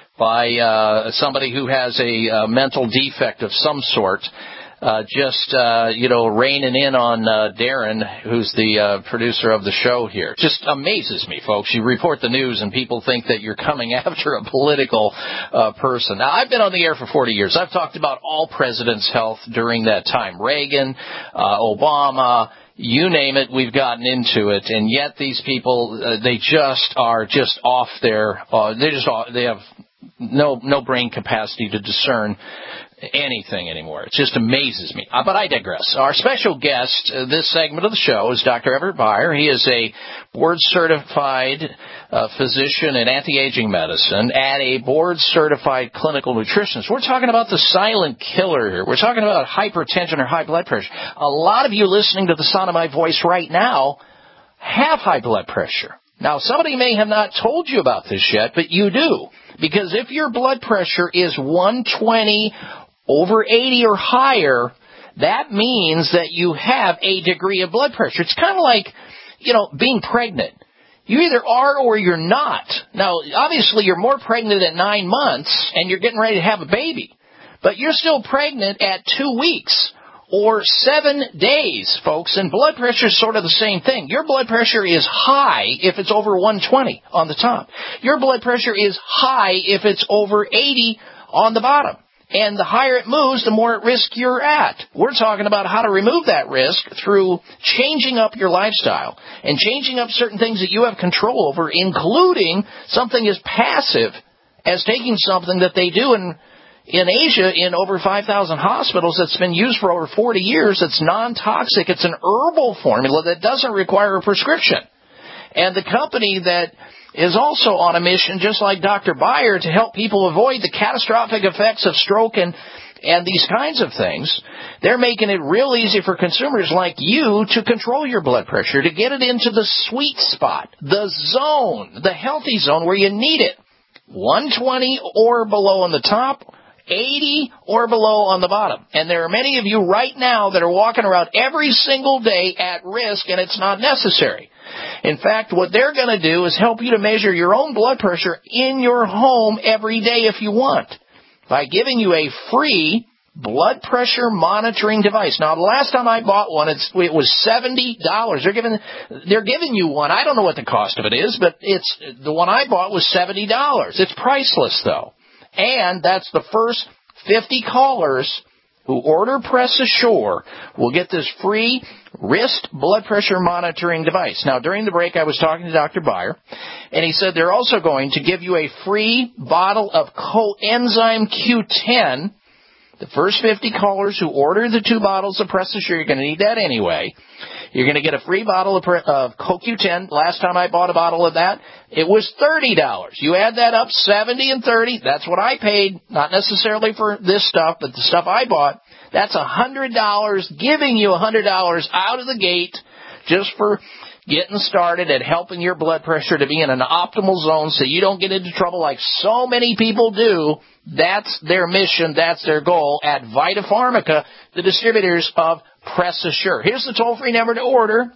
by uh, somebody who has a uh, mental defect of some sort. Uh, just, uh, you know, reining in on uh, Darren, who's the uh, producer of the show here. Just amazes me, folks. You report the news and people think that you're coming after a political uh, person. Now, I've been on the air for forty years. I've talked about all presidents' health during that time. Reagan, uh, Obama, you name it, we've gotten into it. And yet these people, uh, they just are just off their, uh, they just, they have no, no brain capacity to discern anything anymore. It just amazes me. Uh, but I digress. Our special guest uh, this segment of the show is Doctor Everett Beyer. He is a board-certified uh, physician in anti-aging medicine and a board-certified clinical nutritionist. We're talking about the silent killer here. We're talking about hypertension or high blood pressure. A lot of you listening to the sound of my voice right now have high blood pressure. Now, somebody may have not told you about this yet, but you do. Because if your blood pressure is one twenty over eighty or higher, that means that you have a degree of blood pressure. It's kind of like, you know, being pregnant. You either are or you're not. Now, obviously, you're more pregnant at nine months and you're getting ready to have a baby. But you're still pregnant at two weeks or seven days, folks. And blood pressure is sort of the same thing. Your blood pressure is high if it's over one twenty on the top. Your blood pressure is high if it's over eighty on the bottom. And the higher it moves, the more at risk you're at. We're talking about how to remove that risk through changing up your lifestyle and changing up certain things that you have control over, including something as passive as taking something that they do in in Asia in over five thousand hospitals that's been used for over forty years. It's non-toxic. It's an herbal formula that doesn't require a prescription. And the company that is also on a mission, just like Doctor Beyer, to help people avoid the catastrophic effects of stroke and, and these kinds of things. They're making it real easy for consumers like you to control your blood pressure, to get it into the sweet spot, the zone, the healthy zone where you need it. one twenty or below on the top, eighty or below on the bottom. And there are many of you right now that are walking around every single day at risk, and it's not necessary. In fact, what they're going to do is help you to measure your own blood pressure in your home every day if you want, by giving you a free blood pressure monitoring device. Now, the last time I bought one, it's, it was seventy dollars. They're giving, they're giving you one. I don't know what the cost of it is, but it's, the one I bought was seventy dollars. It's priceless, though. And that's the first fifty callers who order Press Assure will get this free wrist blood pressure monitoring device. Now, during the break, I was talking to Doctor Beyer, and he said they're also going to give you a free bottle of Coenzyme Q ten. The first fifty callers who order the two bottles of Press Assure, you're going to need that anyway. You're going to get a free bottle of, of Co Q ten. Last time I bought a bottle of that, it was thirty dollars. You add that up, seventy and thirty. That's what I paid, not necessarily for this stuff, but the stuff I bought. That's one hundred dollars, giving you one hundred dollars out of the gate just for getting started at helping your blood pressure to be in an optimal zone so you don't get into trouble like so many people do. That's their mission. That's their goal at Vita Pharmica, the distributors of Press Assure. Here's the toll-free number to order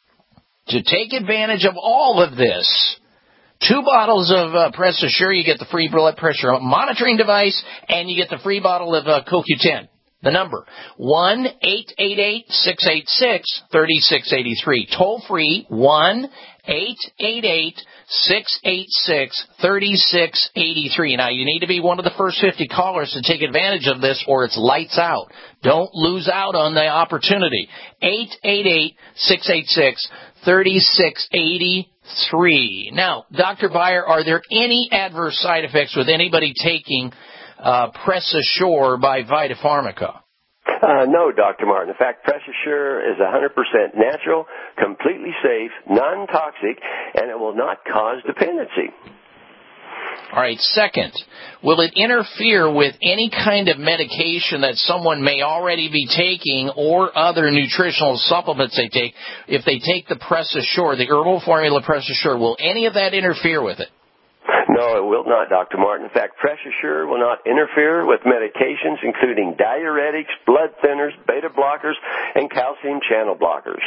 to take advantage of all of this. Two bottles of uh, Press Assure, you get the free blood pressure monitoring device, and you get the free bottle of uh, Co Q ten. The number, one eight eight eight, six eight six, three six eight three. Toll free, one eight eight eight, six eight six, three six eight three. Now, you need to be one of the first fifty callers to take advantage of this, or it's lights out. Don't lose out on the opportunity. eight eight eight, six eight six, three six eight three. Now, Doctor Beyer, are there any adverse side effects with anybody taking Uh, Press Assure by Vita Pharmica? Uh, no, Doctor Martin. In fact, Press Assure is one hundred percent natural, completely safe, non-toxic, and it will not cause dependency. All right, second, will it interfere with any kind of medication that someone may already be taking or other nutritional supplements they take? If they take the Press Assure, the herbal formula Press Assure, will any of that interfere with it? No, it will not, Doctor Martin. In fact, Press Assure will not interfere with medications including diuretics, blood thinners, beta blockers, and calcium channel blockers.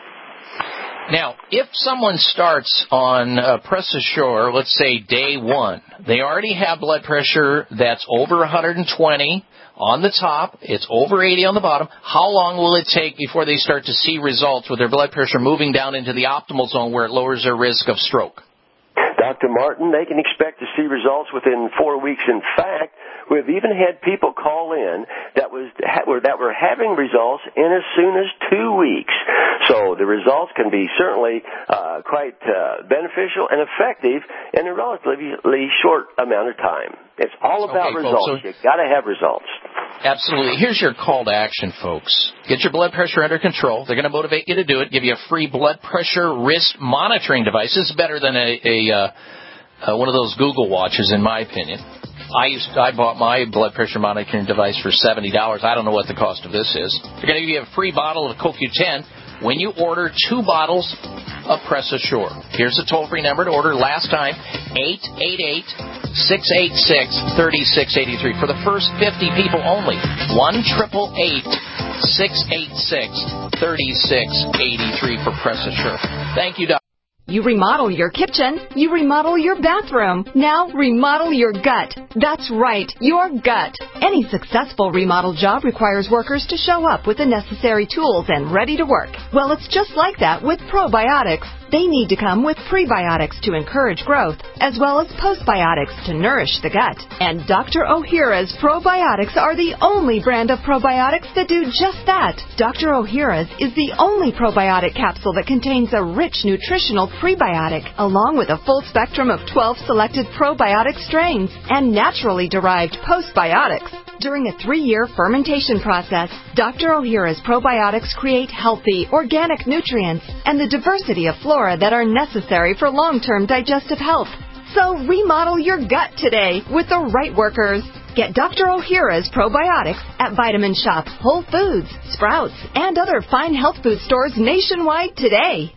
Now, if someone starts on uh, Press Assure, let's say day one, they already have blood pressure that's over one hundred twenty on the top, it's over eighty on the bottom, how long will it take before they start to see results with their blood pressure moving down into the optimal zone where it lowers their risk of stroke? Doctor Martin, they can expect to see results within four weeks. In fact, we've even had people call in that was that were having results in as soon as two weeks. So the results can be certainly uh, quite uh, beneficial and effective in a relatively short amount of time. It's all about okay, results. Folks, so You've got to have results. Absolutely. Here's your call to action, folks. Get your blood pressure under control. They're going to motivate you to do it, give you a free blood pressure wrist monitoring device. This is better than a, a uh, uh, one of those Google watches, in my opinion. I used to, I bought my blood pressure monitoring device for seventy dollars. I don't know what the cost of this is. They're going to give you a free bottle of C O Q ten when you order two bottles of Press Assure. Here's the toll-free number to order last time, eight eight eight, six eight six, three six eight three. For the first fifty people only, one eight eight eight, six eight six, three six eight three for Press Assure. Thank you, Doctor You remodel your kitchen, you remodel your bathroom. Now remodel your gut. That's right, your gut. Any successful remodel job requires workers to show up with the necessary tools and ready to work. Well, it's just like that with probiotics. They need to come with prebiotics to encourage growth, as well as postbiotics to nourish the gut. And Doctor Ohhira's probiotics are the only brand of probiotics that do just that. Doctor Ohhira's is the only probiotic capsule that contains a rich nutritional prebiotic, along with a full spectrum of twelve selected probiotic strains and naturally derived postbiotics. During a three-year fermentation process, Doctor Ohhira's probiotics create healthy, organic nutrients and the diversity of flora that are necessary for long-term digestive health. So remodel your gut today with the right workers. Get Doctor Ohhira's probiotics at Vitamin Shop, Whole Foods, Sprouts, and other fine health food stores nationwide today.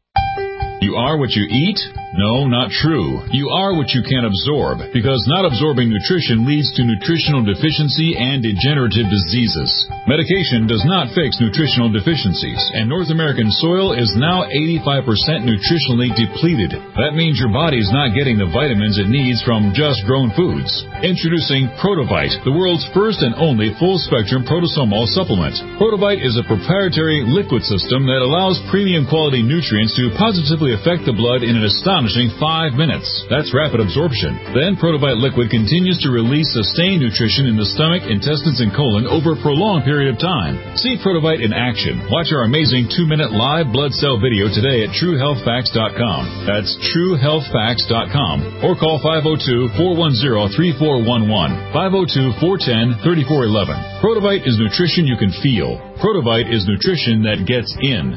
You are what you eat? No, not true. You are what you can absorb, because not absorbing nutrition leads to nutritional deficiency and degenerative diseases. Medication does not fix nutritional deficiencies, and North American soil is now eighty-five percent nutritionally depleted. That means your body's not getting the vitamins it needs from just grown foods. Introducing Protovite, the world's first and only full-spectrum protosomal supplement. Protovite is a proprietary liquid system that allows premium quality nutrients to positively affect the blood in an astonishing five minutes. That's rapid absorption. Then Protovite liquid continues to release sustained nutrition in the stomach, intestines, and colon over a prolonged period of time. See Protovite in action. Watch our amazing two-minute live blood cell video today at true health facts dot com. That's true health facts dot com. Or call five oh two, four one zero, three four one one, five oh two, four one zero, three four one one. Protovite is nutrition you can feel. Protovite is nutrition that gets in.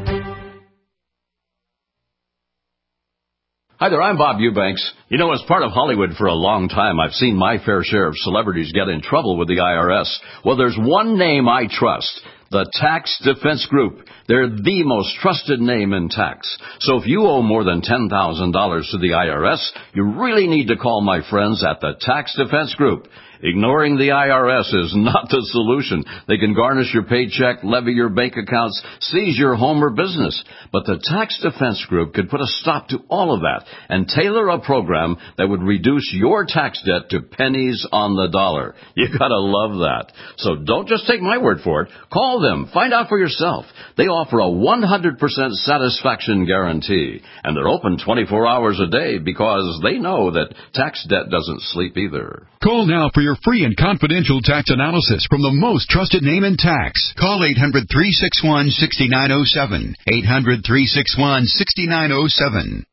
Hi there, I'm Bob Eubanks. You know, as part of Hollywood for a long time, I've seen my fair share of celebrities get in trouble with the I R S. Well, there's one name I trust, the Tax Defense Group. They're the most trusted name in tax. So if you owe more than ten thousand dollars to the I R S, you really need to call my friends at the Tax Defense Group. Ignoring the I R S is not the solution. They can garnish your paycheck, levy your bank accounts, seize your home or business. But the Tax Defense Group could put a stop to all of that and tailor a program that would reduce your tax debt to pennies on the dollar. You gotta love that. So don't just take my word for it. Call them. Find out for yourself. They offer a one hundred percent satisfaction guarantee. And they're open twenty-four hours a day because they know that tax debt doesn't sleep either. Call now for your free and confidential tax analysis from the most trusted name in tax. Call eight hundred, three six one, six nine zero seven. eight hundred, three six one, six nine zero seven.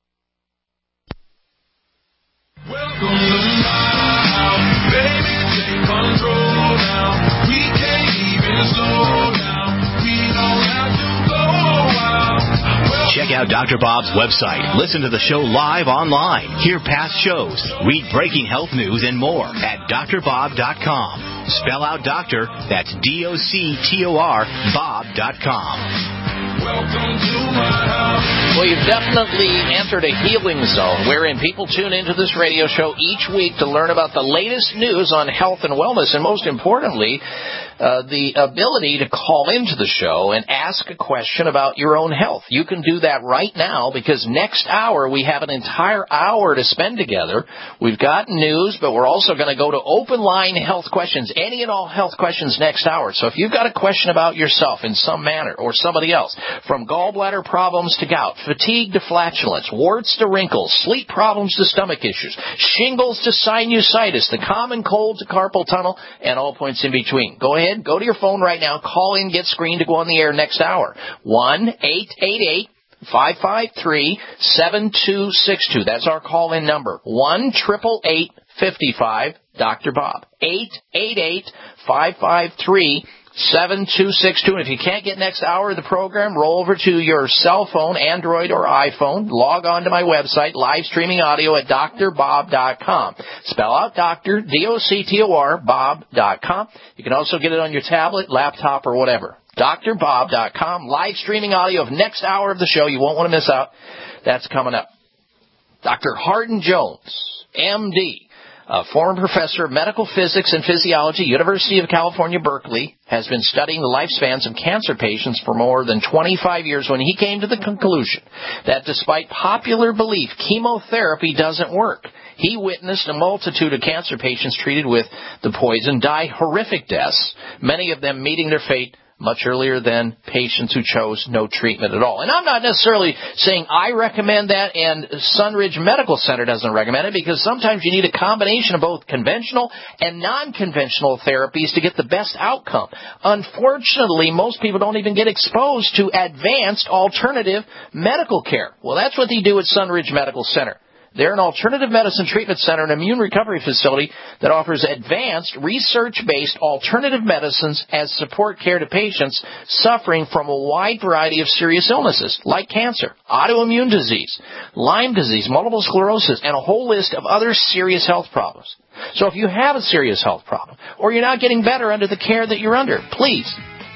Welcome to my house, baby, take control now. We can't even out Doctor Bob's website. Listen to the show live online. Hear past shows. Read breaking health news and more at D R bob dot com. Spell out doctor, that's D O C T O R, Bob dot com. Welcome to my house. Well, you've definitely entered a healing zone wherein people tune into this radio show each week to learn about the latest news on health and wellness, and most importantly, uh, the ability to call into the show and ask a question about your own health. You can do that right now because next hour we have an entire hour to spend together. We've got news, but we're also going to go to open line health questions, any and all health questions next hour. So if you've got a question about yourself in some manner or somebody else, from gallbladder problems to gout, fatigue to flatulence, warts to wrinkles, sleep problems to stomach issues, shingles to sinusitis, the common cold to carpal tunnel, and all points in between. Go ahead, go to your phone right now, call in, get screened to go on the air next hour. one eight eight eight five five three seven two six two. That's our call-in number. one eight eight eight five five Doctor Bob. eight eight eight five five three seven two six two. And if you can't get next hour of the program, roll over to your cell phone, Android or iPhone. Log on to my website, live streaming audio at D R bob dot com. Spell out doctor, D O C T O R, Bob dot com. You can also get it on your tablet, laptop, or whatever. D R bob dot com. Live streaming audio of next hour of the show. You won't want to miss out. That's coming up. Doctor Hardin Jones, M D, a former professor of medical physics and physiology, University of California, Berkeley, has been studying the lifespans of cancer patients for more than twenty-five years when he came to the conclusion that despite popular belief, chemotherapy doesn't work. He witnessed a multitude of cancer patients treated with the poison die horrific deaths, many of them meeting their fate much earlier than patients who chose no treatment at all. And I'm not necessarily saying I recommend that and Sunridge Medical Center doesn't recommend it, because sometimes you need a combination of both conventional and non-conventional therapies to get the best outcome. Unfortunately, most people don't even get exposed to advanced alternative medical care. Well, that's what they do at Sunridge Medical Center. They're an alternative medicine treatment center and immune recovery facility that offers advanced, research-based alternative medicines as support care to patients suffering from a wide variety of serious illnesses like cancer, autoimmune disease, Lyme disease, multiple sclerosis, and a whole list of other serious health problems. So if you have a serious health problem or you're not getting better under the care that you're under, please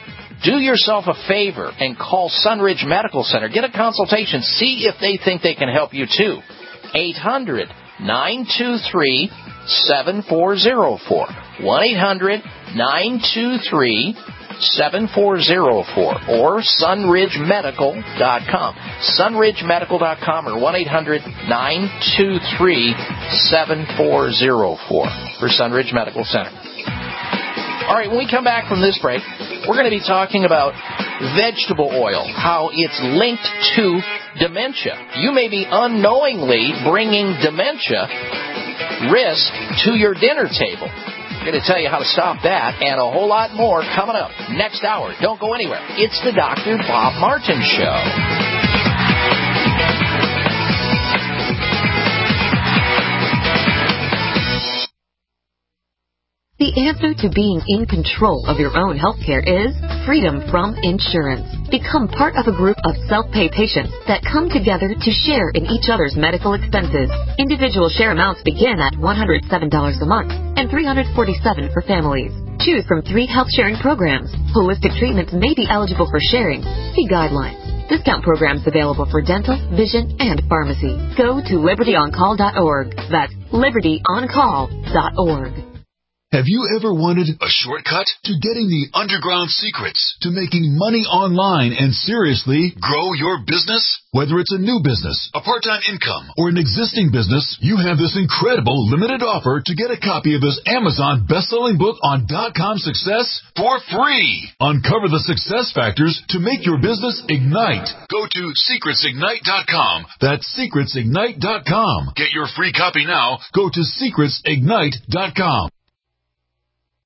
do yourself a favor and call Sunridge Medical Center. Get a consultation. See if they think they can help you too. eight hundred nine two three seven four zero four. one eight hundred nine two three seven four zero four or sunridge medical dot com. sunridge medical dot com or one eight hundred nine two three seven four zero four for Sunridge Medical Center. All right, when we come back from this break, we're going to be talking about vegetable oil, how it's linked to dementia. You may be unknowingly bringing dementia risk to your dinner table. I'm going to tell you how to stop that and a whole lot more coming up next hour. Don't go anywhere. It's the Doctor Bob Martin Show. The answer to being in control of your own healthcare is freedom from insurance. Become part of a group of self-pay patients that come together to share in each other's medical expenses. Individual share amounts begin at one hundred seven dollars a month and three hundred forty-seven dollars for families. Choose from three health sharing programs. Holistic treatments may be eligible for sharing. See guidelines. Discount programs available for dental, vision, and pharmacy. Go to liberty on call dot org. That's liberty on call dot org. Have you ever wanted a shortcut to getting the underground secrets to making money online and seriously grow your business? Whether it's a new business, a part-time income, or an existing business, you have this incredible limited offer to get a copy of this Amazon best-selling book on dot-com success for free. Uncover the success factors to make your business ignite. Go to secrets ignite dot com. That's secrets ignite dot com. Get your free copy now. Go to secrets ignite dot com.